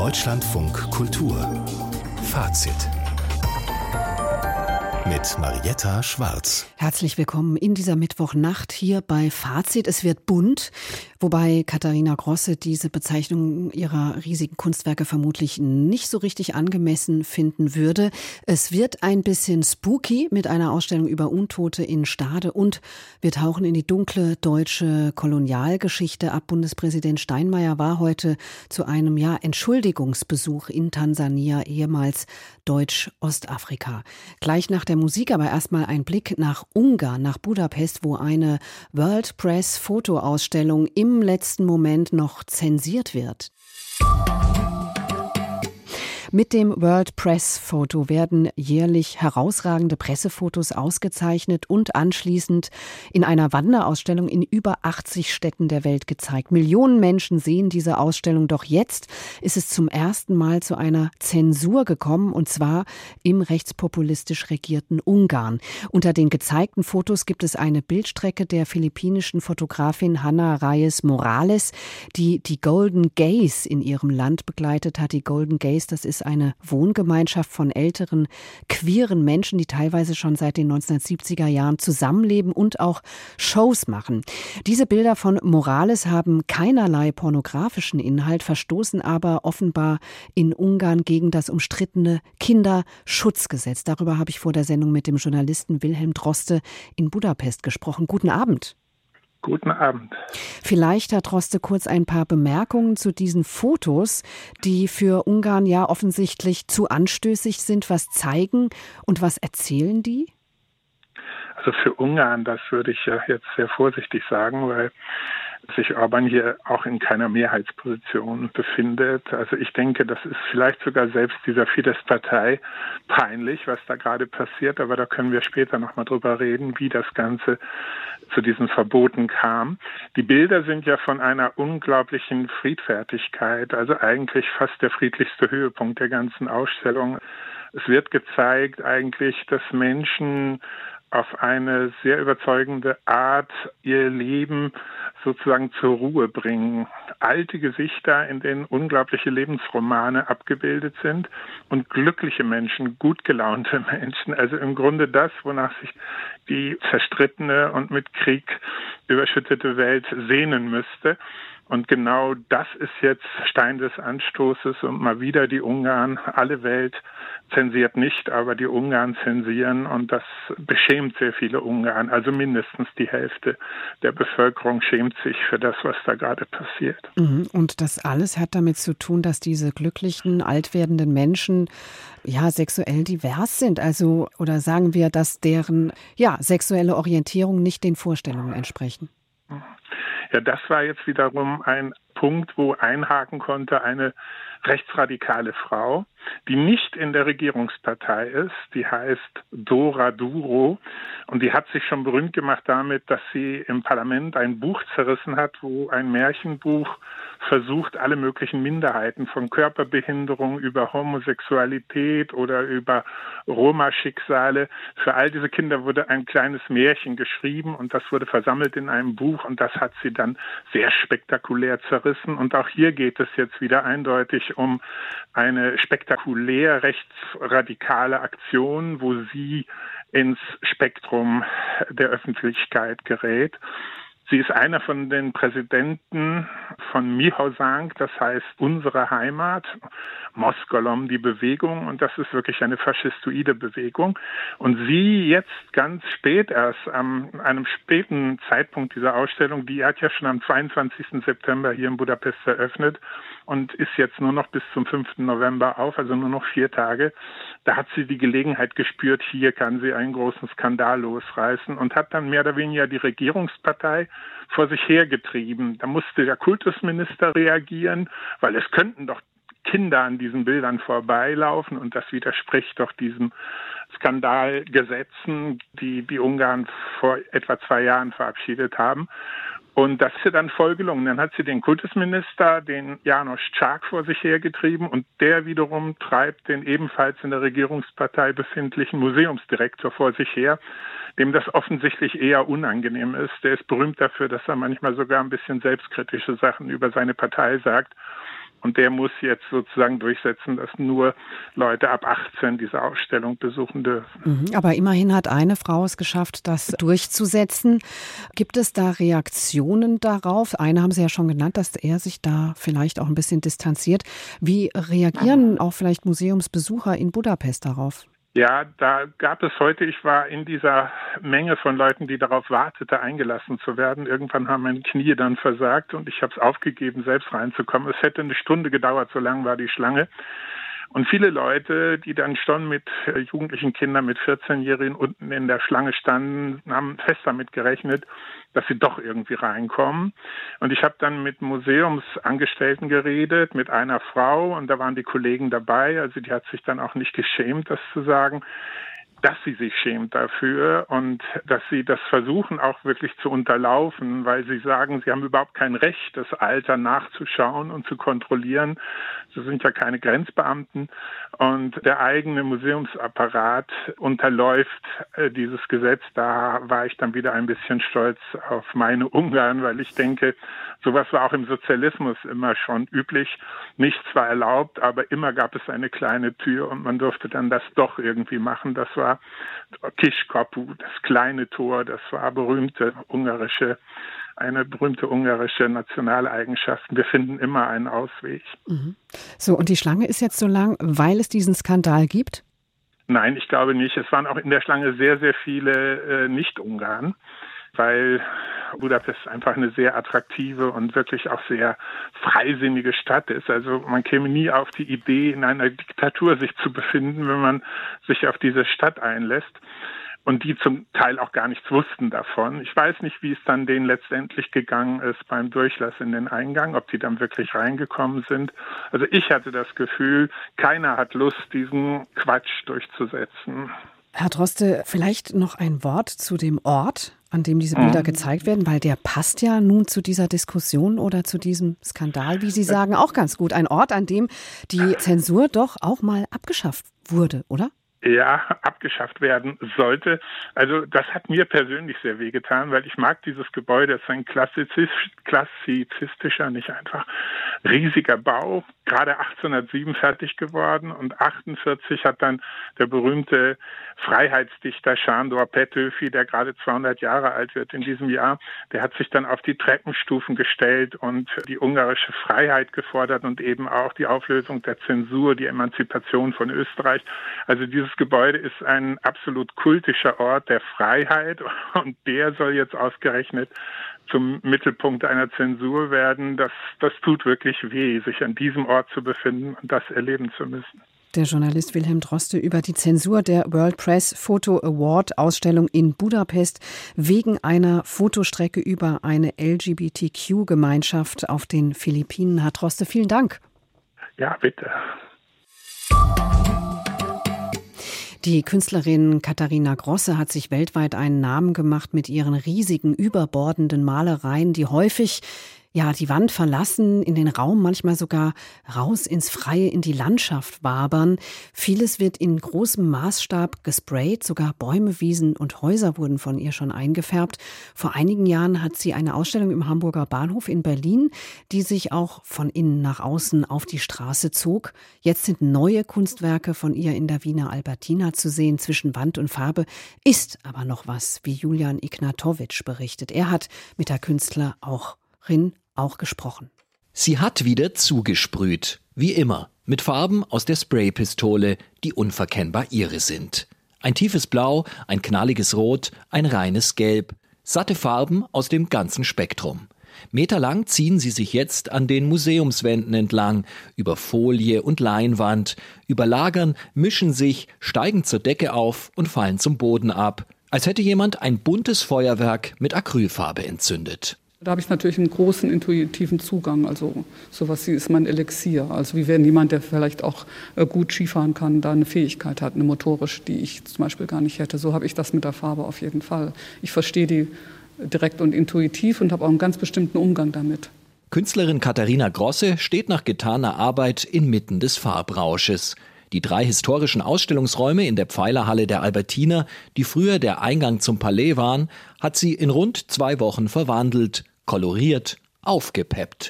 Deutschlandfunk Kultur Fazit mit Marietta Schwarz. Herzlich willkommen in dieser Mittwochnacht hier bei Fazit. Es wird bunt, wobei Katharina Grosse diese Bezeichnung ihrer riesigen Kunstwerke vermutlich nicht so richtig angemessen finden würde. Es wird ein bisschen spooky mit einer Ausstellung über Untote in Stade und wir tauchen in die dunkle deutsche Kolonialgeschichte ab. Bundespräsident Steinmeier war heute zu einem Entschuldigungsbesuch in Tansania, ehemals Deutsch-Ostafrika. Gleich nach der Musik aber erstmal ein Blick nach Ungarn, nach Budapest, wo eine World Press Fotoausstellung im letzten Moment noch zensiert wird. Mit dem World Press Photo werden jährlich herausragende Pressefotos ausgezeichnet und anschließend in einer Wanderausstellung in über 80 Städten der Welt gezeigt. Millionen Menschen sehen diese Ausstellung, doch jetzt ist es zum ersten Mal zu einer Zensur gekommen, und zwar im rechtspopulistisch regierten Ungarn. Unter den gezeigten Fotos gibt es eine Bildstrecke der philippinischen Fotografin Hannah Reyes Morales, die die Golden Gays in ihrem Land begleitet hat. Die Golden Gays, das ist eine Wohngemeinschaft von älteren, queeren Menschen, die teilweise schon seit den 1970er Jahren zusammenleben und auch Shows machen. Diese Bilder von Morales haben keinerlei pornografischen Inhalt, verstoßen aber offenbar in Ungarn gegen das umstrittene Kinderschutzgesetz. Darüber habe ich vor der Sendung mit dem Journalisten Wilhelm Droste in Budapest gesprochen. Guten Abend. Guten Abend. Vielleicht, Herr Droste, kurz ein paar Bemerkungen zu diesen Fotos, die für Ungarn ja offensichtlich zu anstößig sind. Was zeigen und was erzählen die? Also für Ungarn, das würde ich ja jetzt sehr vorsichtig sagen, weil sich Orbán hier auch in keiner Mehrheitsposition befindet. Also ich denke, das ist vielleicht sogar selbst dieser Fidesz-Partei peinlich, was da gerade passiert. Aber da können wir später nochmal drüber reden, wie das Ganze zu diesen Verboten kam. Die Bilder sind ja von einer unglaublichen Friedfertigkeit, also eigentlich fast der friedlichste Höhepunkt der ganzen Ausstellung. Es wird gezeigt eigentlich, dass Menschen auf eine sehr überzeugende Art ihr Leben sozusagen zur Ruhe bringen. Alte Gesichter, in denen unglaubliche Lebensromane abgebildet sind und glückliche Menschen, gut gelaunte Menschen. Also im Grunde das, wonach sich die zerstrittene und mit Krieg überschüttete Welt sehnen müsste. Und genau das ist jetzt Stein des Anstoßes und mal wieder die Ungarn. Alle Welt zensiert nicht, aber die Ungarn zensieren und das beschämt sehr viele Ungarn. Also mindestens die Hälfte der Bevölkerung schämt sich für das, was da gerade passiert. Und das alles hat damit zu tun, dass diese glücklichen, alt werdenden Menschen sexuell divers sind. Also, oder sagen wir, dass deren sexuelle Orientierung nicht den Vorstellungen entsprechen. Ja, das war jetzt wiederum ein Punkt, wo einhaken konnte eine rechtsradikale Frau, die nicht in der Regierungspartei ist. Die heißt Dora Duro und die hat sich schon berühmt gemacht damit, dass sie im Parlament ein Buch zerrissen hat, wo ein Märchenbuch versucht, alle möglichen Minderheiten von Körperbehinderung über Homosexualität oder über Roma-Schicksale. Für all diese Kinder wurde ein kleines Märchen geschrieben und das wurde versammelt in einem Buch und das hat sie dann sehr spektakulär zerrissen. Und auch hier geht es jetzt wieder eindeutig um eine spektakulär rechtsradikale Aktion, wo sie ins Spektrum der Öffentlichkeit gerät. Sie ist einer von den Präsidenten von Mihosank, das heißt unsere Heimat, Moskolom, die Bewegung, und das ist wirklich eine faschistoide Bewegung. Und sie jetzt ganz spät erst, an einem späten Zeitpunkt dieser Ausstellung, die hat ja schon am 22. September hier in Budapest eröffnet und ist jetzt nur noch bis zum 5. November auf, also nur noch 4 Tage. Da hat sie die Gelegenheit gespürt, hier kann sie einen großen Skandal losreißen und hat dann mehr oder weniger die Regierungspartei vor sich hergetrieben. Da musste der Kultusminister reagieren, weil es könnten doch Kinder an diesen Bildern vorbeilaufen und das widerspricht doch diesen Skandalgesetzen, die Ungarn vor etwa 2 Jahren verabschiedet haben. Und das ist ihr dann voll gelungen. Dann hat sie den Kultusminister, den János Csák, vor sich hergetrieben und der wiederum treibt den ebenfalls in der Regierungspartei befindlichen Museumsdirektor vor sich her, dem das offensichtlich eher unangenehm ist. Der ist berühmt dafür, dass er manchmal sogar ein bisschen selbstkritische Sachen über seine Partei sagt. Und der muss jetzt sozusagen durchsetzen, dass nur Leute ab 18 diese Ausstellung besuchen dürfen. Aber immerhin hat eine Frau es geschafft, das durchzusetzen. Gibt es da Reaktionen darauf? Eine haben Sie ja schon genannt, dass er sich da vielleicht auch ein bisschen distanziert. Wie reagieren auch vielleicht Museumsbesucher in Budapest darauf? Ja, da gab es heute, ich war in dieser Menge von Leuten, die darauf wartete, eingelassen zu werden. Irgendwann haben meine Knie dann versagt und ich habe es aufgegeben, selbst reinzukommen. Es hätte eine Stunde gedauert, so lang war die Schlange. Und viele Leute, die dann schon mit jugendlichen Kindern, mit 14-Jährigen unten in der Schlange standen, haben fest damit gerechnet, dass sie doch irgendwie reinkommen. Und ich habe dann mit Museumsangestellten geredet, mit einer Frau, und da waren die Kollegen dabei. Also die hat sich dann auch nicht geschämt, das zu sagen, dass sie sich schämt dafür und dass sie das versuchen auch wirklich zu unterlaufen, weil sie sagen, sie haben überhaupt kein Recht, das Alter nachzuschauen und zu kontrollieren. Sie sind ja keine Grenzbeamten und der eigene Museumsapparat unterläuft dieses Gesetz. Da war ich dann wieder ein bisschen stolz auf meine Ungarn, weil ich denke, sowas war auch im Sozialismus immer schon üblich. Nicht zwar erlaubt, aber immer gab es eine kleine Tür und man durfte dann das doch irgendwie machen. Das war Kiskapu, das kleine Tor, das war eine berühmte ungarische Nationaleigenschaft. Wir finden immer einen Ausweg. So, und die Schlange ist jetzt so lang, weil es diesen Skandal gibt? Nein, ich glaube nicht. Es waren auch in der Schlange sehr, sehr viele Nicht-Ungarn, weil Budapest einfach eine sehr attraktive und wirklich auch sehr freisinnige Stadt ist. Also man käme nie auf die Idee, in einer Diktatur sich zu befinden, wenn man sich auf diese Stadt einlässt. Und die zum Teil auch gar nichts wussten davon. Ich weiß nicht, wie es dann denen letztendlich gegangen ist beim Durchlass in den Eingang, ob die dann wirklich reingekommen sind. Also ich hatte das Gefühl, keiner hat Lust, diesen Quatsch durchzusetzen. Herr Droste, vielleicht noch ein Wort zu dem Ort, an dem diese Bilder gezeigt werden, weil der passt ja nun zu dieser Diskussion oder zu diesem Skandal, wie Sie sagen, auch ganz gut. Ein Ort, an dem die Zensur doch auch mal abgeschafft wurde, oder? Ja, abgeschafft werden sollte. Also das hat mir persönlich sehr wehgetan, weil ich mag dieses Gebäude. Es ist ein klassizistischer, nicht einfach riesiger Bau, gerade 1807 fertig geworden und 1848 hat dann der berühmte Freiheitsdichter Sándor Petőfi, der gerade 200 Jahre alt wird in diesem Jahr, der hat sich dann auf die Treppenstufen gestellt und die ungarische Freiheit gefordert und eben auch die Auflösung der Zensur, die Emanzipation von Österreich. Also dieses Gebäude ist ein absolut kultischer Ort der Freiheit und der soll jetzt ausgerechnet zum Mittelpunkt einer Zensur werden. Das tut wirklich weh, sich an diesem Ort zu befinden und das erleben zu müssen. Der Journalist Wilhelm Droste über die Zensur der World Press Photo Award Ausstellung in Budapest wegen einer Fotostrecke über eine LGBTQ-Gemeinschaft auf den Philippinen. Herr Droste, vielen Dank. Ja, bitte. Die Künstlerin Katharina Grosse hat sich weltweit einen Namen gemacht mit ihren riesigen, überbordenden Malereien, die häufig die Wand verlassen, in den Raum, manchmal sogar raus ins Freie, in die Landschaft wabern. Vieles wird in großem Maßstab gesprayt, sogar Bäume, Wiesen und Häuser wurden von ihr schon eingefärbt. Vor einigen Jahren hat sie eine Ausstellung im Hamburger Bahnhof in Berlin, die sich auch von innen nach außen auf die Straße zog. Jetzt sind neue Kunstwerke von ihr in der Wiener Albertina zu sehen. Zwischen Wand und Farbe ist aber noch was, wie Julian Ignatowitsch berichtet. Er hat mit der Künstlerin auch gesprochen. Sie hat wieder zugesprüht, wie immer, mit Farben aus der Spraypistole, die unverkennbar ihre sind. Ein tiefes Blau, ein knalliges Rot, ein reines Gelb. Satte Farben aus dem ganzen Spektrum. Meterlang ziehen sie sich jetzt an den Museumswänden entlang, über Folie und Leinwand, überlagern, mischen sich, steigen zur Decke auf und fallen zum Boden ab, als hätte jemand ein buntes Feuerwerk mit Acrylfarbe entzündet. Da habe ich natürlich einen großen intuitiven Zugang, also sowas ist mein Elixier. Also wie wenn jemand, der vielleicht auch gut Skifahren kann, da eine Fähigkeit hat, eine motorische, die ich zum Beispiel gar nicht hätte. So habe ich das mit der Farbe auf jeden Fall. Ich verstehe die direkt und intuitiv und habe auch einen ganz bestimmten Umgang damit. Künstlerin Katharina Grosse steht nach getaner Arbeit inmitten des Farbrausches. Die 3 historischen Ausstellungsräume in der Pfeilerhalle der Albertina, die früher der Eingang zum Palais waren, hat sie in rund 2 Wochen verwandelt, koloriert, aufgepeppt.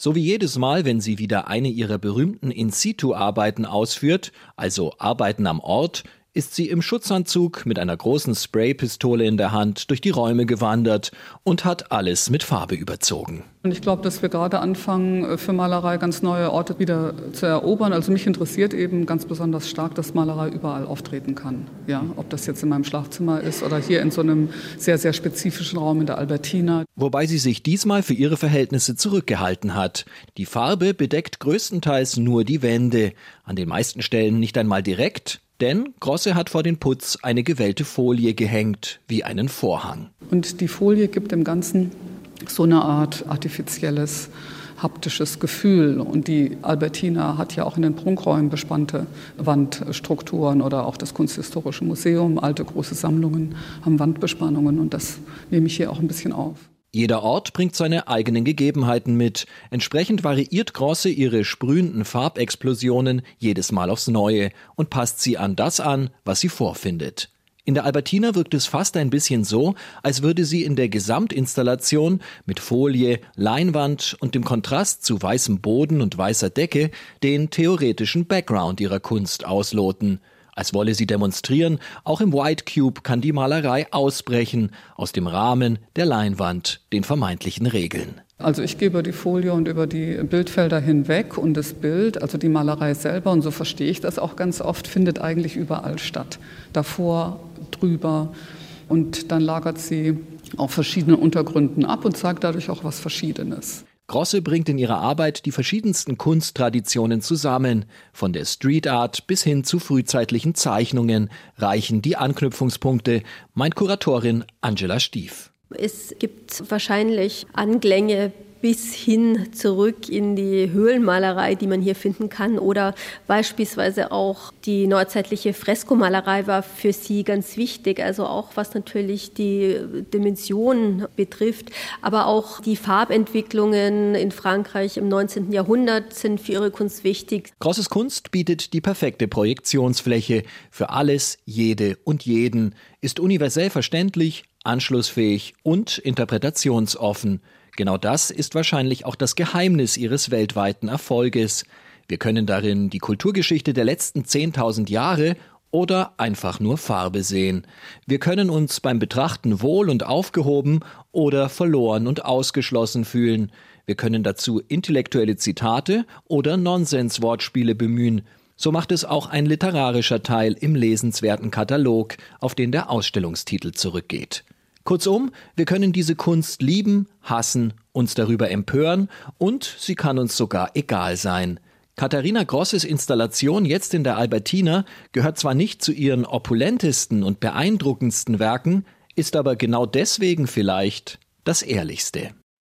So wie jedes Mal, wenn sie wieder eine ihrer berühmten In-Situ-Arbeiten ausführt, also Arbeiten am Ort, ist sie im Schutzanzug mit einer großen Spraypistole in der Hand durch die Räume gewandert und hat alles mit Farbe überzogen. Und ich glaube, dass wir gerade anfangen, für Malerei ganz neue Orte wieder zu erobern. Also mich interessiert eben ganz besonders stark, dass Malerei überall auftreten kann. Ja, ob das jetzt in meinem Schlafzimmer ist oder hier in so einem sehr, sehr spezifischen Raum in der Albertina. Wobei sie sich diesmal für ihre Verhältnisse zurückgehalten hat. Die Farbe bedeckt größtenteils nur die Wände. An den meisten Stellen nicht einmal direkt. Denn Grosse hat vor den Putz eine gewellte Folie gehängt, wie einen Vorhang. Und die Folie gibt dem Ganzen so eine Art artifizielles, haptisches Gefühl. Und die Albertina hat ja auch in den Prunkräumen bespannte Wandstrukturen oder auch das Kunsthistorische Museum, alte große Sammlungen haben Wandbespannungen und das nehme ich hier auch ein bisschen auf. Jeder Ort bringt seine eigenen Gegebenheiten mit. Entsprechend variiert Grosse ihre sprühenden Farbexplosionen jedes Mal aufs Neue und passt sie an das an, was sie vorfindet. In der Albertina wirkt es fast ein bisschen so, als würde sie in der Gesamtinstallation mit Folie, Leinwand und dem Kontrast zu weißem Boden und weißer Decke den theoretischen Background ihrer Kunst ausloten. Als wolle sie demonstrieren, auch im White Cube kann die Malerei ausbrechen, aus dem Rahmen der Leinwand, den vermeintlichen Regeln. Also ich gehe über die Folie und über die Bildfelder hinweg und das Bild, also die Malerei selber, und so verstehe ich das auch ganz oft, findet eigentlich überall statt. Davor, drüber und dann lagert sie auf verschiedenen Untergründen ab und zeigt dadurch auch was Verschiedenes. Grosse bringt in ihrer Arbeit die verschiedensten Kunsttraditionen zusammen. Von der Street Art bis hin zu frühzeitlichen Zeichnungen reichen die Anknüpfungspunkte, meint Kuratorin Angela Stief. Es gibt wahrscheinlich Anklänge bis hin zurück in die Höhlenmalerei, die man hier finden kann. Oder beispielsweise auch die neuzeitliche Freskomalerei war für sie ganz wichtig. Also auch was natürlich die Dimension betrifft. Aber auch die Farbentwicklungen in Frankreich im 19. Jahrhundert sind für ihre Kunst wichtig. Grosses Kunst bietet die perfekte Projektionsfläche für alles, jede und jeden, ist universell verständlich, anschlussfähig und interpretationsoffen. Genau das ist wahrscheinlich auch das Geheimnis ihres weltweiten Erfolges. Wir können darin die Kulturgeschichte der letzten 10.000 Jahre oder einfach nur Farbe sehen. Wir können uns beim Betrachten wohl und aufgehoben oder verloren und ausgeschlossen fühlen. Wir können dazu intellektuelle Zitate oder Nonsens-Wortspiele bemühen. So macht es auch ein literarischer Teil im lesenswerten Katalog, auf den der Ausstellungstitel zurückgeht. Kurzum, wir können diese Kunst lieben, hassen, uns darüber empören und sie kann uns sogar egal sein. Katharina Grosses Installation jetzt in der Albertina gehört zwar nicht zu ihren opulentesten und beeindruckendsten Werken, ist aber genau deswegen vielleicht das ehrlichste.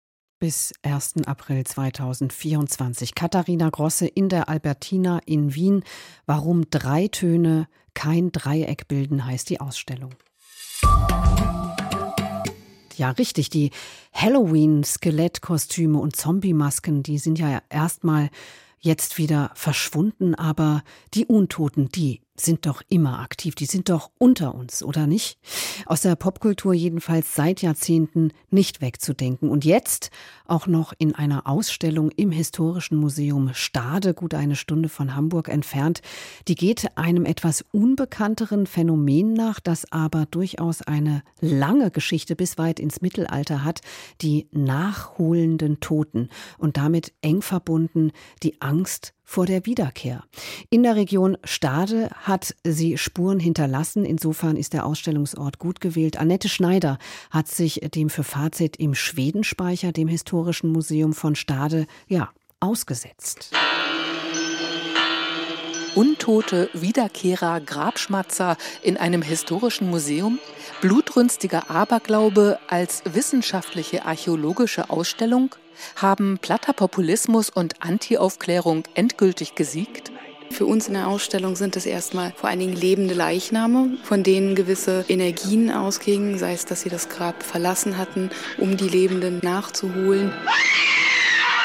Bis 1. April 2024. Katharina Grosse in der Albertina in Wien. Warum 3 Töne kein Dreieck bilden, heißt die Ausstellung. Ja, richtig, die Halloween-Skelettkostüme und Zombie-Masken, die sind ja erstmal jetzt wieder verschwunden, aber die Untoten, die sind doch immer aktiv, die sind doch unter uns, oder nicht? Aus der Popkultur jedenfalls seit Jahrzehnten nicht wegzudenken. Und jetzt auch noch in einer Ausstellung im Historischen Museum Stade, gut eine Stunde von Hamburg entfernt. Die geht einem etwas unbekannteren Phänomen nach, das aber durchaus eine lange Geschichte bis weit ins Mittelalter hat, die nachholenden Toten und damit eng verbunden die Angst vor der Wiederkehr. In der Region Stade hat sie Spuren hinterlassen. Insofern ist der Ausstellungsort gut gewählt. Annette Schneider hat sich dem für Fazit im Schwedenspeicher, dem Historischen Museum von Stade, ausgesetzt. Untote Wiederkehrer, Grabschmatzer in einem historischen Museum? Blutrünstiger Aberglaube als wissenschaftliche archäologische Ausstellung? Haben platter Populismus und Anti-Aufklärung endgültig gesiegt? Für uns in der Ausstellung sind es erstmal vor allen Dingen lebende Leichname, von denen gewisse Energien ausgingen, sei es, dass sie das Grab verlassen hatten, um die Lebenden nachzuholen.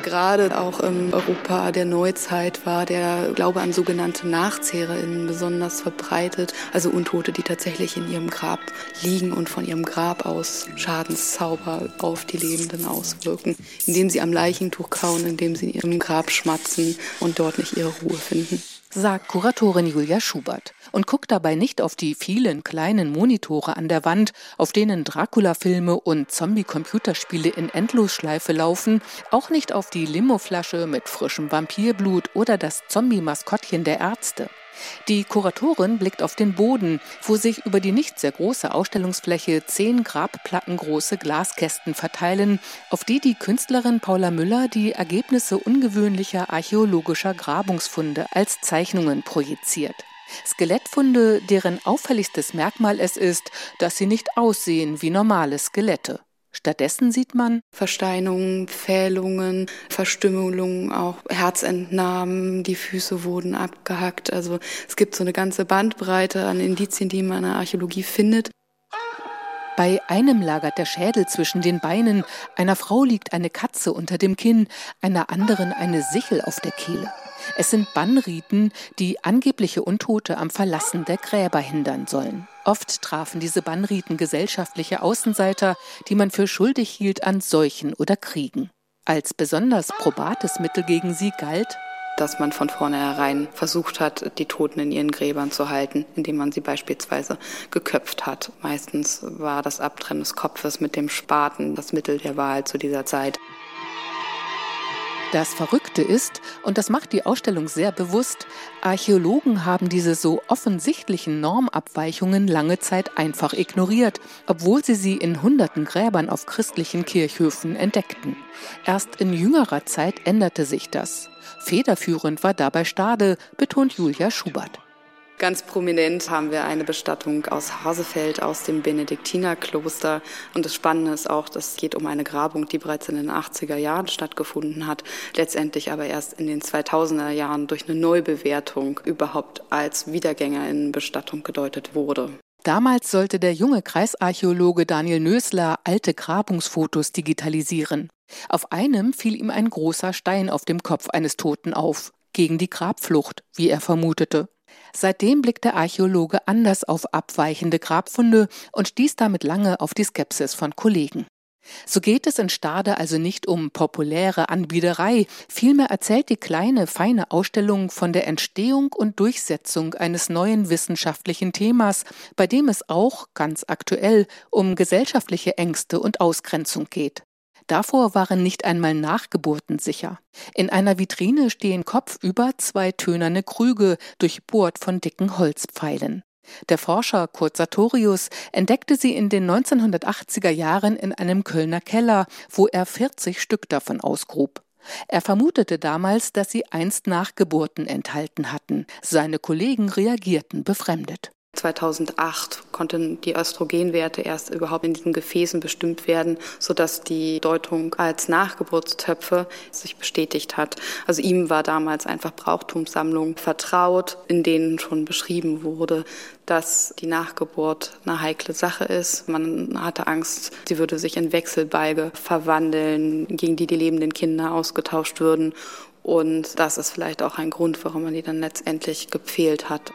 gerade auch im Europa der Neuzeit war der Glaube an sogenannte NachzehrerInnen besonders verbreitet. Also Untote, die tatsächlich in ihrem Grab liegen und von ihrem Grab aus Schadenszauber auf die Lebenden auswirken, indem sie am Leichentuch kauen, indem sie in ihrem Grab schmatzen und dort nicht ihre Ruhe finden. Sagt Kuratorin Julia Schubert und guckt dabei nicht auf die vielen kleinen Monitore an der Wand, auf denen Dracula-Filme und Zombie-Computerspiele in Endlosschleife laufen, auch nicht auf die Limoflasche mit frischem Vampirblut oder das Zombie-Maskottchen der Ärzte. Die Kuratorin blickt auf den Boden, wo sich über die nicht sehr große Ausstellungsfläche 10 grabplattengroße Glaskästen verteilen, auf die die Künstlerin Paula Müller die Ergebnisse ungewöhnlicher archäologischer Grabungsfunde als Zeichnungen projiziert. Skelettfunde, deren auffälligstes Merkmal es ist, dass sie nicht aussehen wie normale Skelette. Stattdessen sieht man Versteinungen, Pfählungen, Verstümmelungen, auch Herzentnahmen, die Füße wurden abgehackt. Also es gibt so eine ganze Bandbreite an Indizien, die man in der Archäologie findet. Bei einem lagert der Schädel zwischen den Beinen, einer Frau liegt eine Katze unter dem Kinn, einer anderen eine Sichel auf der Kehle. Es sind Bannriten, die angebliche Untote am Verlassen der Gräber hindern sollen. Oft trafen diese Bannriten gesellschaftliche Außenseiter, die man für schuldig hielt an Seuchen oder Kriegen. Als besonders probates Mittel gegen sie galt, dass man von vornherein versucht hat, die Toten in ihren Gräbern zu halten, indem man sie beispielsweise geköpft hat. Meistens war das Abtrennen des Kopfes mit dem Spaten das Mittel der Wahl zu dieser Zeit. Das Verrückte ist, und das macht die Ausstellung sehr bewusst, Archäologen haben diese so offensichtlichen Normabweichungen lange Zeit einfach ignoriert, obwohl sie in hunderten Gräbern auf christlichen Kirchhöfen entdeckten. Erst in jüngerer Zeit änderte sich das. Federführend war dabei Stade, betont Julia Schubert. Ganz prominent haben wir eine Bestattung aus Hasefeld, aus dem Benediktinerkloster. Und das Spannende ist auch, das geht um eine Grabung, die bereits in den 80er Jahren stattgefunden hat, letztendlich aber erst in den 2000er Jahren durch eine Neubewertung überhaupt als Wiedergängerinnenbestattung gedeutet wurde. Damals sollte der junge Kreisarchäologe Daniel Nösler alte Grabungsfotos digitalisieren. Auf einem fiel ihm ein großer Stein auf dem Kopf eines Toten auf, gegen die Grabflucht, wie er vermutete. Seitdem blickt der Archäologe anders auf abweichende Grabfunde und stieß damit lange auf die Skepsis von Kollegen. So geht es in Stade also nicht um populäre Anbiederei, vielmehr erzählt die kleine, feine Ausstellung von der Entstehung und Durchsetzung eines neuen wissenschaftlichen Themas, bei dem es auch, ganz aktuell, um gesellschaftliche Ängste und Ausgrenzung geht. Davor waren nicht einmal Nachgeburten sicher. In einer Vitrine stehen kopfüber 2 tönerne Krüge, durchbohrt von dicken Holzpfeilen. Der Forscher Kurt Sartorius entdeckte sie in den 1980er Jahren in einem Kölner Keller, wo er 40 Stück davon ausgrub. Er vermutete damals, dass sie einst Nachgeburten enthalten hatten. Seine Kollegen reagierten befremdet. 2008 konnten die Östrogenwerte erst überhaupt in diesen Gefäßen bestimmt werden, sodass die Deutung als Nachgeburtstöpfe sich bestätigt hat. Also ihm war damals einfach Brauchtumssammlung vertraut, in denen schon beschrieben wurde, dass die Nachgeburt eine heikle Sache ist. Man hatte Angst, sie würde sich in Wechselbalge verwandeln, gegen die lebenden Kinder ausgetauscht würden. Und das ist vielleicht auch ein Grund, warum man die dann letztendlich gepfählt hat.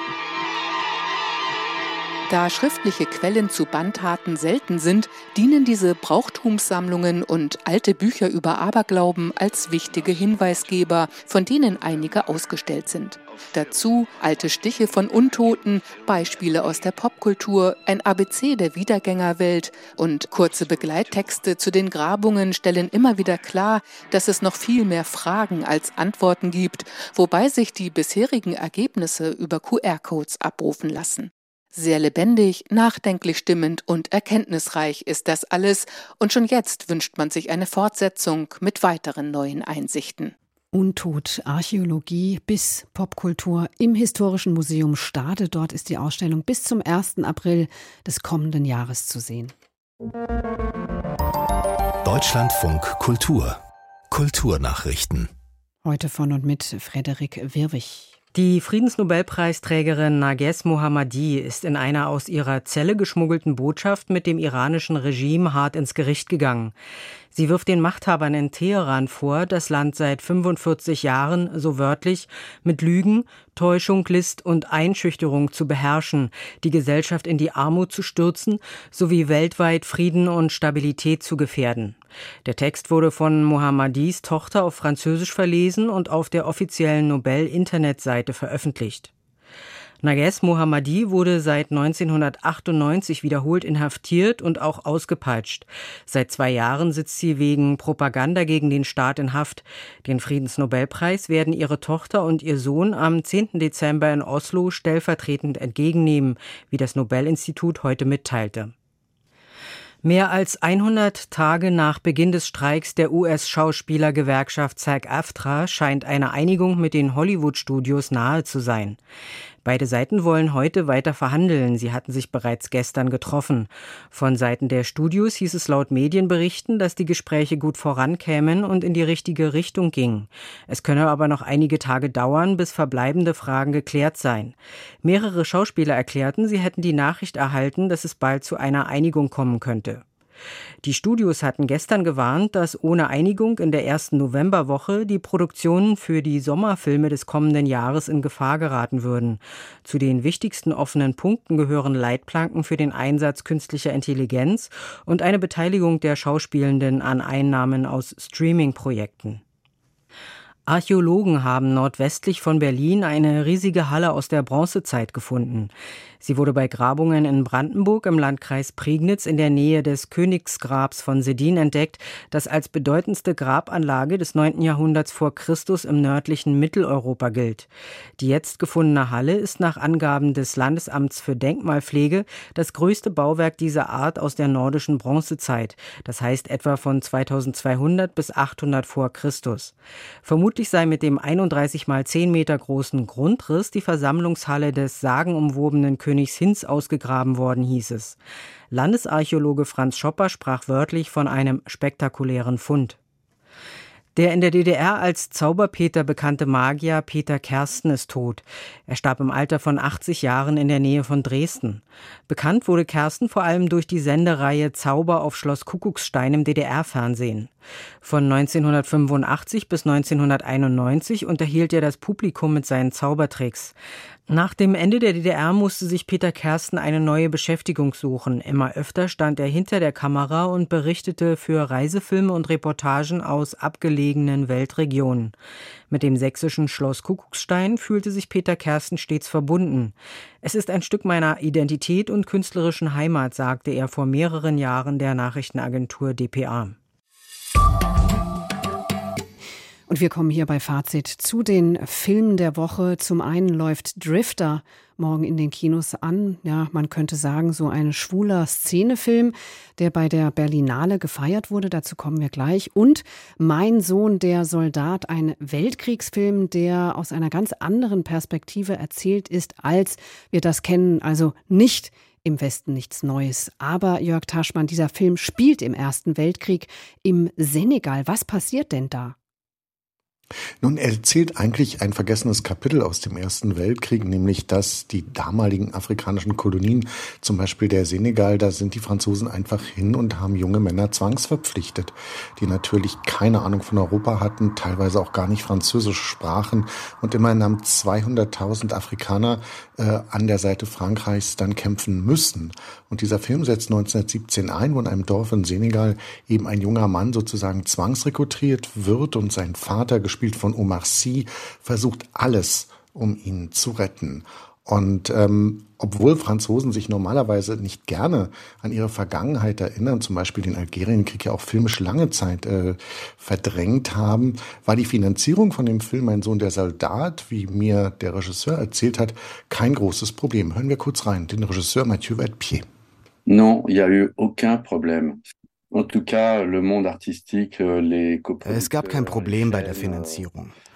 Da schriftliche Quellen zu Bandtaten selten sind, dienen diese Brauchtumssammlungen und alte Bücher über Aberglauben als wichtige Hinweisgeber, von denen einige ausgestellt sind. Dazu alte Stiche von Untoten, Beispiele aus der Popkultur, ein ABC der Wiedergängerwelt und kurze Begleittexte zu den Grabungen stellen immer wieder klar, dass es noch viel mehr Fragen als Antworten gibt, wobei sich die bisherigen Ergebnisse über QR-Codes abrufen lassen. Sehr lebendig, nachdenklich stimmend und erkenntnisreich ist das alles und schon jetzt wünscht man sich eine Fortsetzung mit weiteren neuen Einsichten. Untot, Archäologie bis Popkultur im Historischen Museum Stade. Dort ist die Ausstellung bis zum 1. April des kommenden Jahres zu sehen. Deutschlandfunk Kultur. Kulturnachrichten. Heute von und mit Frederik Wirwig. Die Friedensnobelpreisträgerin Narges Mohammadi ist in einer aus ihrer Zelle geschmuggelten Botschaft mit dem iranischen Regime hart ins Gericht gegangen. Sie wirft den Machthabern in Teheran vor, das Land seit 45 Jahren, so wörtlich, mit Lügen, Täuschung, List und Einschüchterung zu beherrschen, die Gesellschaft in die Armut zu stürzen, sowie weltweit Frieden und Stabilität zu gefährden. Der Text wurde von Mohammadis Tochter auf Französisch verlesen und auf der offiziellen Nobel-Internetseite veröffentlicht. Narges Mohammadi wurde seit 1998 wiederholt inhaftiert und auch ausgepeitscht. Seit 2 Jahren sitzt sie wegen Propaganda gegen den Staat in Haft. Den Friedensnobelpreis werden ihre Tochter und ihr Sohn am 10. Dezember in Oslo stellvertretend entgegennehmen, wie das Nobelinstitut heute mitteilte. Mehr als 100 Tage nach Beginn des Streiks der US-Schauspielergewerkschaft SAG-AFTRA scheint eine Einigung mit den Hollywood-Studios nahe zu sein. Beide Seiten wollen heute weiter verhandeln. Sie hatten sich bereits gestern getroffen. Von Seiten der Studios hieß es laut Medienberichten, dass die Gespräche gut vorankämen und in die richtige Richtung gingen. Es könne aber noch einige Tage dauern, bis verbleibende Fragen geklärt seien. Mehrere Schauspieler erklärten, sie hätten die Nachricht erhalten, dass es bald zu einer Einigung kommen könnte. Die Studios hatten gestern gewarnt, dass ohne Einigung in der ersten Novemberwoche die Produktionen für die Sommerfilme des kommenden Jahres in Gefahr geraten würden. Zu den wichtigsten offenen Punkten gehören Leitplanken für den Einsatz künstlicher Intelligenz und eine Beteiligung der Schauspielenden an Einnahmen aus Streaming-Projekten. Archäologen haben nordwestlich von Berlin eine riesige Halle aus der Bronzezeit gefunden. Sie wurde bei Grabungen in Brandenburg im Landkreis Prignitz in der Nähe des Königsgrabs von Sedin entdeckt, das als bedeutendste Grabanlage des 9. Jahrhunderts vor Christus im nördlichen Mitteleuropa gilt. Die jetzt gefundene Halle ist nach Angaben des Landesamts für Denkmalpflege das größte Bauwerk dieser Art aus der nordischen Bronzezeit, das heißt etwa von 2200 bis 800 vor Christus. Vermutlich sei mit dem 31 mal 10 Meter großen Grundriss die Versammlungshalle des sagenumwobenen Königs Hinz ausgegraben worden, hieß es. Landesarchäologe Franz Schopper sprach wörtlich von einem spektakulären Fund. Der in der DDR als Zauberpeter bekannte Magier Peter Kersten ist tot. Er starb im Alter von 80 Jahren in der Nähe von Dresden. Bekannt wurde Kersten vor allem durch die Sendereihe Zauber auf Schloss Kuckucksstein im DDR-Fernsehen. Von 1985 bis 1991 unterhielt er das Publikum mit seinen Zaubertricks. Nach dem Ende der DDR musste sich Peter Kersten eine neue Beschäftigung suchen. Immer öfter stand er hinter der Kamera und berichtete für Reisefilme und Reportagen aus abgelegenen Weltregionen. Mit dem sächsischen Schloss Kuckucksstein fühlte sich Peter Kersten stets verbunden. Es ist ein Stück meiner Identität und künstlerischen Heimat, sagte er vor mehreren Jahren der Nachrichtenagentur dpa. Und wir kommen hier bei Fazit zu den Filmen der Woche. Zum einen läuft Drifter morgen in den Kinos an. Ja, man könnte sagen, so ein schwuler Szenefilm, der bei der Berlinale gefeiert wurde. Dazu kommen wir gleich. Und Mein Sohn, der Soldat, ein Weltkriegsfilm, der aus einer ganz anderen Perspektive erzählt ist, als wir das kennen. Also nicht im Westen nichts Neues. Aber Jörg Taschmann, dieser Film spielt im Ersten Weltkrieg im Senegal. Was passiert denn da? Nun, er erzählt eigentlich ein vergessenes Kapitel aus dem Ersten Weltkrieg, nämlich dass die damaligen afrikanischen Kolonien, zum Beispiel der Senegal, da sind die Franzosen einfach hin und haben junge Männer zwangsverpflichtet, die natürlich keine Ahnung von Europa hatten, teilweise auch gar nicht Französisch sprachen, und immerhin haben 200.000 Afrikaner an der Seite Frankreichs dann kämpfen müssen. Und dieser Film setzt 1917 ein, wo in einem Dorf in Senegal eben ein junger Mann sozusagen zwangsrekrutiert wird und sein Vater, gespielt von Omar Sy, versucht alles, um ihn zu retten. Und obwohl Franzosen sich normalerweise nicht gerne an ihre Vergangenheit erinnern, zum Beispiel den Algerienkrieg ja auch filmisch lange Zeit verdrängt haben, war die Finanzierung von dem Film Mein Sohn, der Soldat, wie mir der Regisseur erzählt hat, kein großes Problem. Hören wir kurz rein, den Regisseur Mathieu Vadepied. Non, il y a eu aucun problème. Es gab kein Problem bei der Finanzierung.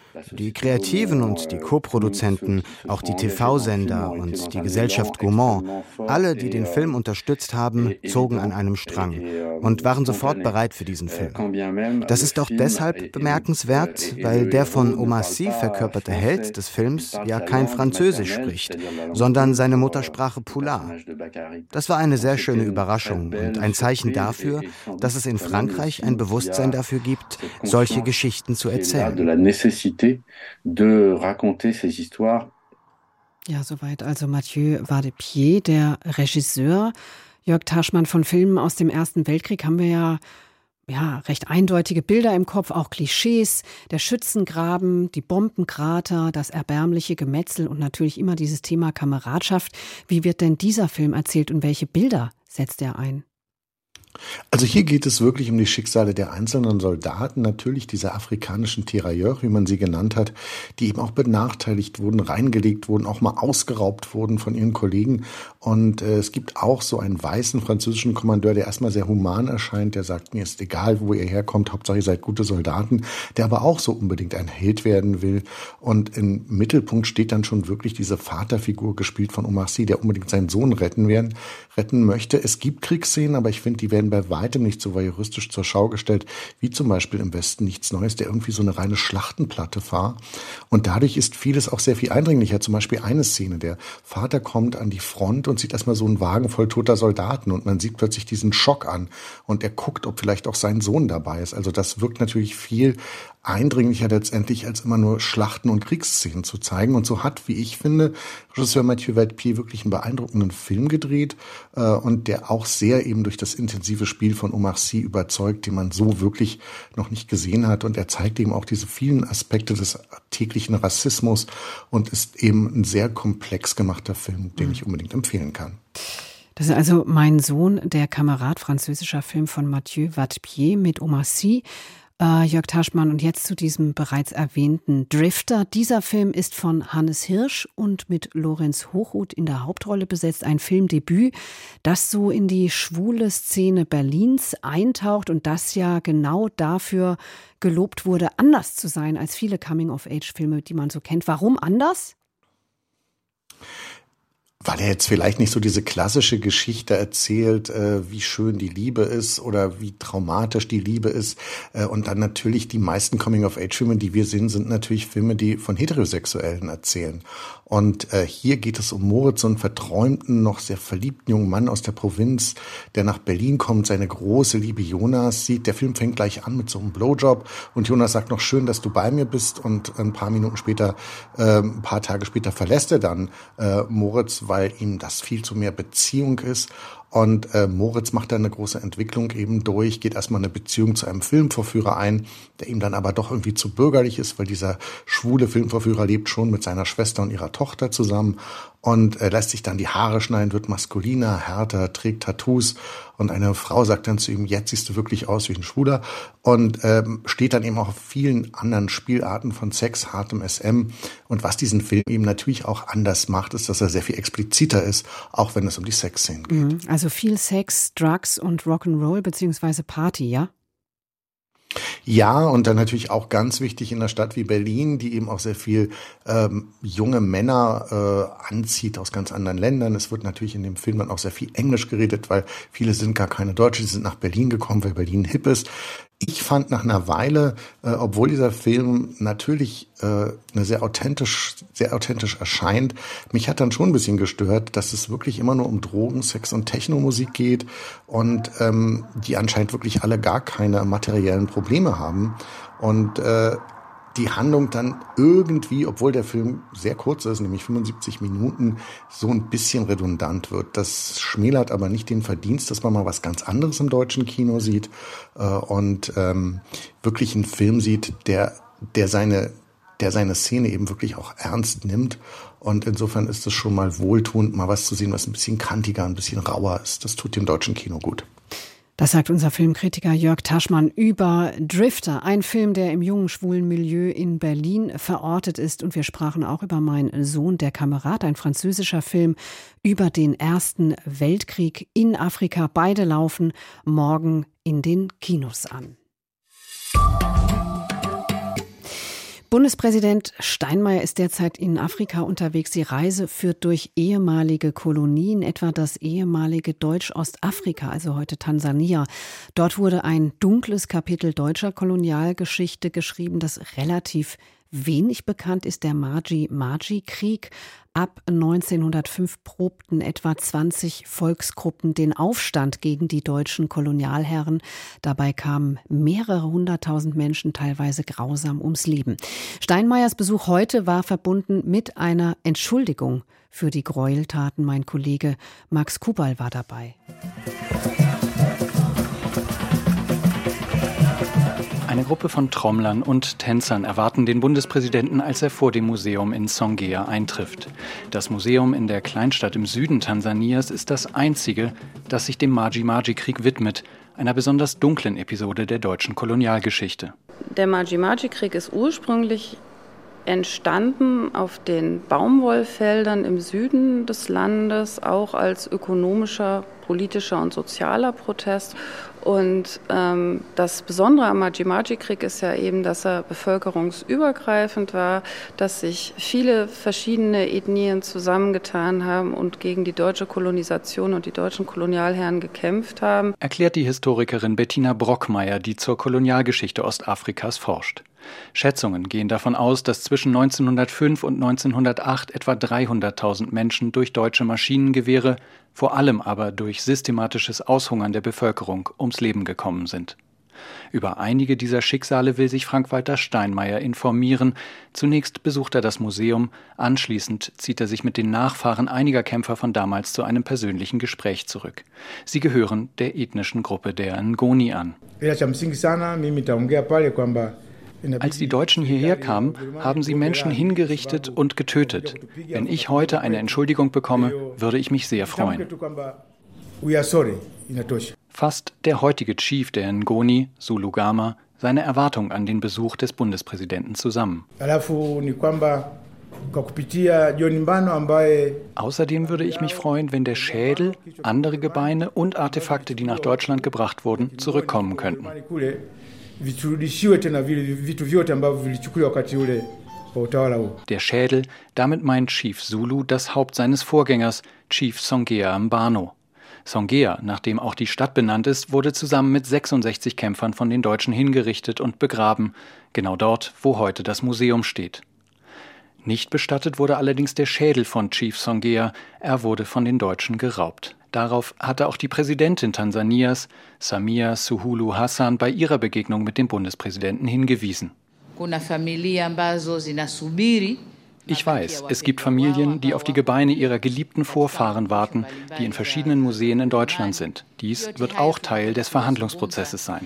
Die Kreativen und die Co-Produzenten, auch die TV-Sender und die Gesellschaft Gaumont, alle, die den Film unterstützt haben, zogen an einem Strang und waren sofort bereit für diesen Film. Das ist auch deshalb bemerkenswert, weil der von Omar Sy verkörperte Held des Films ja kein Französisch spricht, sondern seine Muttersprache Pula. Das war eine sehr schöne Überraschung und ein Zeichen dafür, dass es in Frankreich ein Bewusstsein dafür gibt, solche Geschichten zu erzählen. Ja, soweit also Mathieu Vadepied, der Regisseur. Jörg Taschmann, von Filmen aus dem Ersten Weltkrieg haben wir ja recht eindeutige Bilder im Kopf, auch Klischees, der Schützengraben, die Bombenkrater, das erbärmliche Gemetzel und natürlich immer dieses Thema Kameradschaft. Wie wird denn dieser Film erzählt und welche Bilder setzt er ein? Also hier geht es wirklich um die Schicksale der einzelnen Soldaten, natürlich dieser afrikanischen Tirailleurs, wie man sie genannt hat, die eben auch benachteiligt wurden, reingelegt wurden, auch mal ausgeraubt wurden von ihren Kollegen. Und es gibt auch so einen weißen französischen Kommandeur, der erstmal sehr human erscheint, der sagt, mir ist egal, wo ihr herkommt, Hauptsache ihr seid gute Soldaten, der aber auch so unbedingt ein Held werden will. Und im Mittelpunkt steht dann schon wirklich diese Vaterfigur, gespielt von Omar Sy, der unbedingt seinen Sohn retten möchte. Es gibt Kriegsszenen, aber ich finde, die werden bei weitem nicht so voyeuristisch zur Schau gestellt, wie zum Beispiel im Westen nichts Neues, der irgendwie so eine reine Schlachtenplatte war. Und dadurch ist vieles auch sehr viel eindringlicher. Zum Beispiel eine Szene, der Vater kommt an die Front und sieht erstmal so einen Wagen voll toter Soldaten und man sieht plötzlich diesen Schock an und er guckt, ob vielleicht auch sein Sohn dabei ist. Also das wirkt natürlich viel eindringlicher letztendlich, als immer nur Schlachten und Kriegsszenen zu zeigen. Und so hat, wie ich finde, Regisseur Mathieu Vadepied wirklich einen beeindruckenden Film gedreht und der auch sehr eben durch das intensive Spiel von Omar Sy überzeugt, den man so wirklich noch nicht gesehen hat. Und er zeigt eben auch diese vielen Aspekte des täglichen Rassismus und ist eben ein sehr komplex gemachter Film, den ich unbedingt empfehlen kann. Das ist also Mein Sohn, der Kamerad, französischer Film von Mathieu Vadepied mit Omar Sy. Jörg Taschmann, und jetzt zu diesem bereits erwähnten Drifter. Dieser Film ist von Hannes Hirsch und mit Lorenz Hochhuth in der Hauptrolle besetzt. Ein Filmdebüt, das so in die schwule Szene Berlins eintaucht und das ja genau dafür gelobt wurde, anders zu sein als viele Coming-of-Age-Filme, die man so kennt. Warum anders? Weil er jetzt vielleicht nicht so diese klassische Geschichte erzählt, wie schön die Liebe ist oder wie traumatisch die Liebe ist. Und dann natürlich die meisten Coming-of-Age-Filme, die wir sehen, sind natürlich Filme, die von Heterosexuellen erzählen. Und hier geht es um Moritz, so einen verträumten, noch sehr verliebten jungen Mann aus der Provinz, der nach Berlin kommt, seine große Liebe Jonas sieht. Der Film fängt gleich an mit so einem Blowjob und Jonas sagt noch, schön, dass du bei mir bist. Und ein paar Tage später verlässt er dann Moritz, weil ihm das viel zu mehr Beziehung ist. Und Moritz macht da eine große Entwicklung eben durch, geht erstmal eine Beziehung zu einem Filmvorführer ein, der ihm dann aber doch irgendwie zu bürgerlich ist, weil dieser schwule Filmvorführer lebt schon mit seiner Schwester und ihrer Tochter zusammen und lässt sich dann die Haare schneiden, wird maskuliner, härter, trägt Tattoos und eine Frau sagt dann zu ihm, jetzt siehst du wirklich aus wie ein Schwuler und steht dann eben auch auf vielen anderen Spielarten von Sex, hartem SM und was diesen Film eben natürlich auch anders macht, ist, dass er sehr viel expliziter ist, auch wenn es um die Sexszenen geht. Also viel Sex, Drugs und Rock'n'Roll beziehungsweise Party, ja? Ja, und dann natürlich auch ganz wichtig in einer Stadt wie Berlin, die eben auch sehr viel junge Männer anzieht aus ganz anderen Ländern. Es wird natürlich in dem Film dann auch sehr viel Englisch geredet, weil viele sind gar keine Deutsche, die sind nach Berlin gekommen, weil Berlin hip ist. Ich fand nach einer Weile, obwohl dieser Film natürlich sehr authentisch erscheint, mich hat dann schon ein bisschen gestört, dass es wirklich immer nur um Drogen, Sex und Technomusik geht und die anscheinend wirklich alle gar keine materiellen Probleme haben und die Handlung dann irgendwie, obwohl der Film sehr kurz ist, nämlich 75 Minuten, so ein bisschen redundant wird. Das schmälert aber nicht den Verdienst, dass man mal was ganz anderes im deutschen Kino sieht und wirklich einen Film sieht, der seine Szene eben wirklich auch ernst nimmt. Und insofern ist es schon mal wohltuend, mal was zu sehen, was ein bisschen kantiger, ein bisschen rauer ist. Das tut dem deutschen Kino gut. Das sagt unser Filmkritiker Jörg Taschmann über Drifter, ein Film, der im jungen schwulen Milieu in Berlin verortet ist. Und wir sprachen auch über Mein Sohn, der Kamerad, ein französischer Film über den Ersten Weltkrieg in Afrika. Beide laufen morgen in den Kinos an. Bundespräsident Steinmeier ist derzeit in Afrika unterwegs. Die Reise führt durch ehemalige Kolonien, etwa das ehemalige Deutsch-Ostafrika, also heute Tansania. Dort wurde ein dunkles Kapitel deutscher Kolonialgeschichte geschrieben, das relativ wenig bekannt ist, der Maji-Maji-Krieg. Ab 1905 probten etwa 20 Volksgruppen den Aufstand gegen die deutschen Kolonialherren. Dabei kamen mehrere 100.000 Menschen teilweise grausam ums Leben. Steinmeiers Besuch heute war verbunden mit einer Entschuldigung für die Gräueltaten. Mein Kollege Max Kubal war dabei. Eine Gruppe von Trommlern und Tänzern erwarten den Bundespräsidenten, als er vor dem Museum in Songea eintrifft. Das Museum in der Kleinstadt im Süden Tansanias ist das einzige, das sich dem Maji-Maji-Krieg widmet, einer besonders dunklen Episode der deutschen Kolonialgeschichte. Der Maji-Maji-Krieg ist ursprünglich entstanden auf den Baumwollfeldern im Süden des Landes, auch als ökonomischer, politischer und sozialer Protest. Und das Besondere am Maji-Maji-Krieg ist ja eben, dass er bevölkerungsübergreifend war, dass sich viele verschiedene Ethnien zusammengetan haben und gegen die deutsche Kolonisation und die deutschen Kolonialherren gekämpft haben. Erklärt die Historikerin Bettina Brockmeier, die zur Kolonialgeschichte Ostafrikas forscht. Schätzungen gehen davon aus, dass zwischen 1905 und 1908 etwa 300.000 Menschen durch deutsche Maschinengewehre, vor allem aber durch systematisches Aushungern der Bevölkerung, ums Leben gekommen sind. Über einige dieser Schicksale will sich Frank-Walter Steinmeier informieren. Zunächst besucht er das Museum, anschließend zieht er sich mit den Nachfahren einiger Kämpfer von damals zu einem persönlichen Gespräch zurück. Sie gehören der ethnischen Gruppe der Ngoni an. Als die Deutschen hierher kamen, haben sie Menschen hingerichtet und getötet. Wenn ich heute eine Entschuldigung bekomme, würde ich mich sehr freuen. Fasst der heutige Chief der Ngoni, Zulugama, seine Erwartung an den Besuch des Bundespräsidenten zusammen. Außerdem würde ich mich freuen, wenn der Schädel, andere Gebeine und Artefakte, die nach Deutschland gebracht wurden, zurückkommen könnten. Der Schädel, damit meint Chief Zulu das Haupt seines Vorgängers, Chief Songea Mbano. Songea, nach dem auch die Stadt benannt ist, wurde zusammen mit 66 Kämpfern von den Deutschen hingerichtet und begraben, genau dort, wo heute das Museum steht. Nicht bestattet wurde allerdings der Schädel von Chief Songea, er wurde von den Deutschen geraubt. Darauf hatte auch die Präsidentin Tansanias, Samia Suluhu Hassan, bei ihrer Begegnung mit dem Bundespräsidenten hingewiesen. Ich weiß, es gibt Familien, die auf die Gebeine ihrer geliebten Vorfahren warten, die in verschiedenen Museen in Deutschland sind. Dies wird auch Teil des Verhandlungsprozesses sein.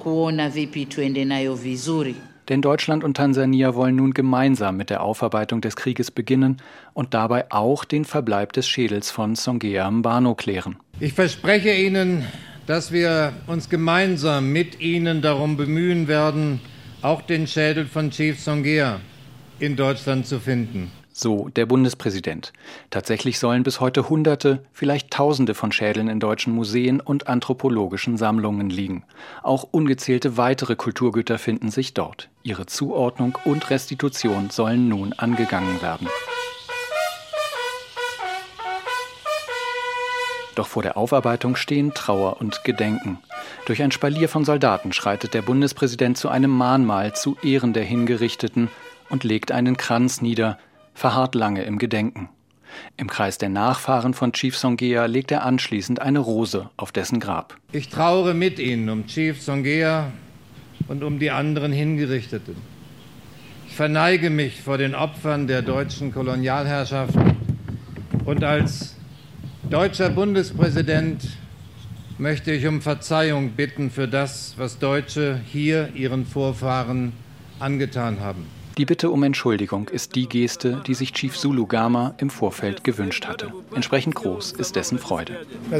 Denn Deutschland und Tansania wollen nun gemeinsam mit der Aufarbeitung des Krieges beginnen und dabei auch den Verbleib des Schädels von Songea Mbano klären. Ich verspreche Ihnen, dass wir uns gemeinsam mit Ihnen darum bemühen werden, auch den Schädel von Chief Songea in Deutschland zu finden. So der Bundespräsident. Tatsächlich sollen bis heute Hunderte, vielleicht Tausende von Schädeln in deutschen Museen und anthropologischen Sammlungen liegen. Auch ungezählte weitere Kulturgüter finden sich dort. Ihre Zuordnung und Restitution sollen nun angegangen werden. Doch vor der Aufarbeitung stehen Trauer und Gedenken. Durch ein Spalier von Soldaten schreitet der Bundespräsident zu einem Mahnmal zu Ehren der Hingerichteten und legt einen Kranz nieder, verharrt lange im Gedenken. Im Kreis der Nachfahren von Chief Songea legt er anschließend eine Rose auf dessen Grab. Ich trauere mit Ihnen um Chief Songea und um die anderen Hingerichteten. Ich verneige mich vor den Opfern der deutschen Kolonialherrschaft und als deutscher Bundespräsident möchte ich um Verzeihung bitten für das, was Deutsche hier ihren Vorfahren angetan haben. Die Bitte um Entschuldigung ist die Geste, die sich Chief Zulugama im Vorfeld gewünscht hatte. Entsprechend groß ist dessen Freude.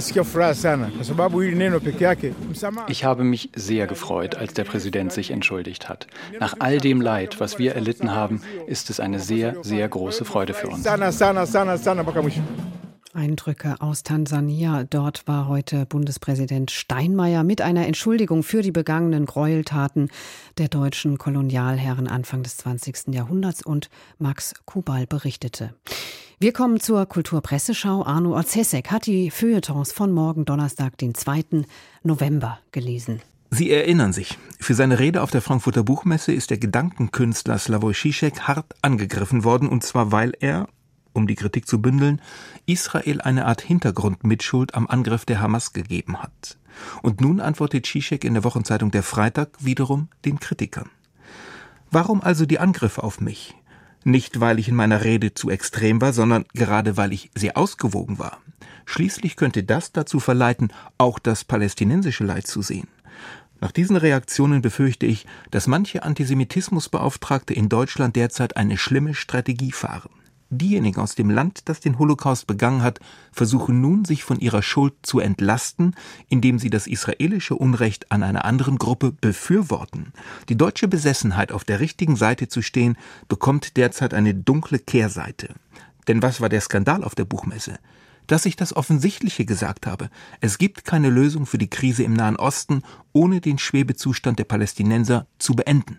Ich habe mich sehr gefreut, als der Präsident sich entschuldigt hat. Nach all dem Leid, was wir erlitten haben, ist es eine sehr, sehr große Freude für uns. Eindrücke aus Tansania. Dort war heute Bundespräsident Steinmeier mit einer Entschuldigung für die begangenen Gräueltaten der deutschen Kolonialherren Anfang des 20. Jahrhunderts und Max Kubal berichtete. Wir kommen zur Kulturpresseschau. Arno Orzesek hat die Feuilletons von morgen Donnerstag, den 2. November gelesen. Sie erinnern sich, für seine Rede auf der Frankfurter Buchmesse ist der Gedankenkünstler Slavoj Žižek hart angegriffen worden, und zwar weil er, um die Kritik zu bündeln, Israel eine Art Hintergrundmitschuld am Angriff der Hamas gegeben hat. Und nun antwortet Žižek in der Wochenzeitung Der Freitag wiederum den Kritikern. Warum also die Angriffe auf mich? Nicht, weil ich in meiner Rede zu extrem war, sondern gerade weil ich sehr ausgewogen war. Schließlich könnte das dazu verleiten, auch das palästinensische Leid zu sehen. Nach diesen Reaktionen befürchte ich, dass manche Antisemitismusbeauftragte in Deutschland derzeit eine schlimme Strategie fahren. Diejenigen aus dem Land, das den Holocaust begangen hat, versuchen nun, sich von ihrer Schuld zu entlasten, indem sie das israelische Unrecht an einer anderen Gruppe befürworten. Die deutsche Besessenheit, auf der richtigen Seite zu stehen, bekommt derzeit eine dunkle Kehrseite. Denn was war der Skandal auf der Buchmesse? Dass ich das Offensichtliche gesagt habe. Es gibt keine Lösung für die Krise im Nahen Osten, ohne den Schwebezustand der Palästinenser zu beenden.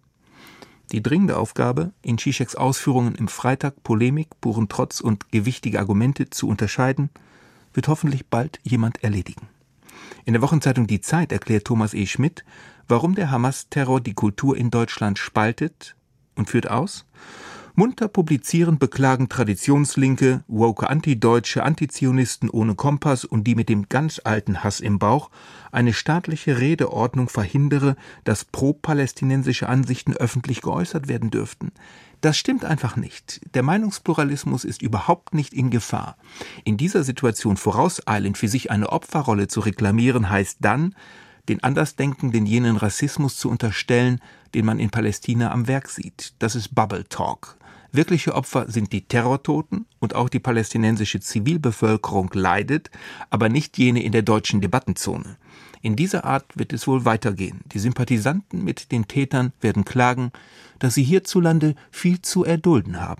Die dringende Aufgabe, in Žižeks Ausführungen im Freitag Polemik, puren Trotz und gewichtige Argumente zu unterscheiden, wird hoffentlich bald jemand erledigen. In der Wochenzeitung Die Zeit erklärt Thomas E. Schmidt, warum der Hamas-Terror die Kultur in Deutschland spaltet und führt aus: Munter publizierend beklagen Traditionslinke, woke Antideutsche, Antizionisten ohne Kompass und die mit dem ganz alten Hass im Bauch, eine staatliche Redeordnung verhindere, dass pro-palästinensische Ansichten öffentlich geäußert werden dürften. Das stimmt einfach nicht. Der Meinungspluralismus ist überhaupt nicht in Gefahr. In dieser Situation vorauseilend für sich eine Opferrolle zu reklamieren, heißt dann, den Andersdenkenden jenen Rassismus zu unterstellen, den man in Palästina am Werk sieht. Das ist Bubble Talk. Wirkliche Opfer sind die Terrortoten und auch die palästinensische Zivilbevölkerung leidet, aber nicht jene in der deutschen Debattenzone. In dieser Art wird es wohl weitergehen. Die Sympathisanten mit den Tätern werden klagen, dass sie hierzulande viel zu erdulden haben.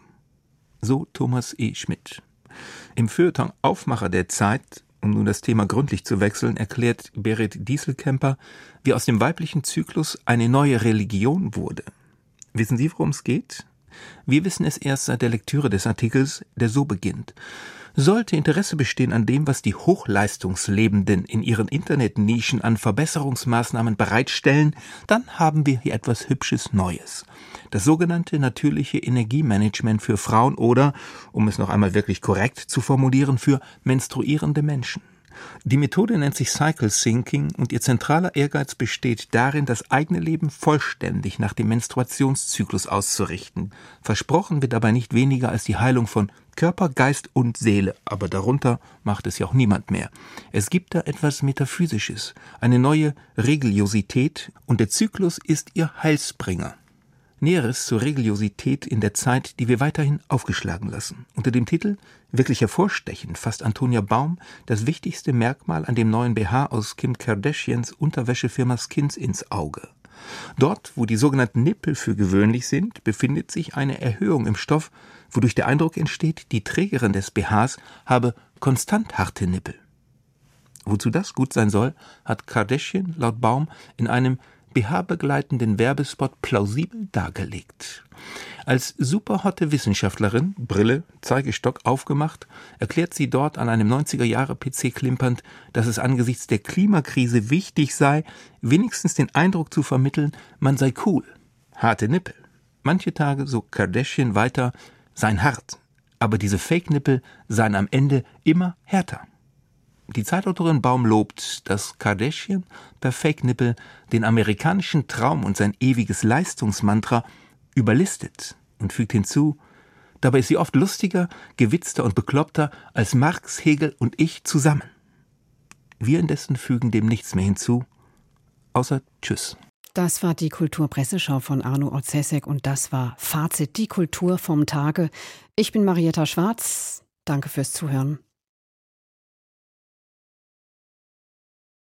So Thomas E. Schmidt. Im Feuilleton Aufmacher der Zeit, um nun das Thema gründlich zu wechseln, erklärt Berit Dieselkemper, wie aus dem weiblichen Zyklus eine neue Religion wurde. Wissen Sie, worum es geht? Wir wissen es erst seit der Lektüre des Artikels, der so beginnt. Sollte Interesse bestehen an dem, was die Hochleistungslebenden in ihren Internetnischen an Verbesserungsmaßnahmen bereitstellen, dann haben wir hier etwas Hübsches Neues. Das sogenannte natürliche Energiemanagement für Frauen oder, um es noch einmal wirklich korrekt zu formulieren, für menstruierende Menschen. Die Methode nennt sich Cycle Syncing und ihr zentraler Ehrgeiz besteht darin, das eigene Leben vollständig nach dem Menstruationszyklus auszurichten. Versprochen wird dabei nicht weniger als die Heilung von Körper, Geist und Seele, aber darunter macht es ja auch niemand mehr. Es gibt da etwas Metaphysisches, eine neue Religiosität und der Zyklus ist ihr Heilsbringer. Näheres zur Religiosität in der Zeit, die wir weiterhin aufgeschlagen lassen. Unter dem Titel »Wirklich hervorstechend« fasst Antonia Baum das wichtigste Merkmal an dem neuen BH aus Kim Kardashians Unterwäschefirma Skins ins Auge. Dort, wo die sogenannten Nippel für gewöhnlich sind, befindet sich eine Erhöhung im Stoff, wodurch der Eindruck entsteht, die Trägerin des BHs habe konstant harte Nippel. Wozu das gut sein soll, hat Kardashian laut Baum in einem BH-begleitenden Werbespot plausibel dargelegt. Als superhotte Wissenschaftlerin, Brille, Zeigestock aufgemacht, erklärt sie dort an einem 90er-Jahre-PC klimpernd, dass es angesichts der Klimakrise wichtig sei, wenigstens den Eindruck zu vermitteln, man sei cool. Harte Nippel. Manche Tage, so Kardashian weiter, seien hart, aber diese Fake-Nippel seien am Ende immer härter. Die Zeitautorin Baum lobt, dass Kardashian per Fake-Nippel den amerikanischen Traum und sein ewiges Leistungsmantra überlistet und fügt hinzu, dabei ist sie oft lustiger, gewitzter und bekloppter als Marx, Hegel und ich zusammen. Wir indessen fügen dem nichts mehr hinzu, außer Tschüss. Das war die Kulturpresseschau von Arno Orzesek und das war Fazit, die Kultur vom Tage. Ich bin Marietta Schwarz. Danke fürs Zuhören.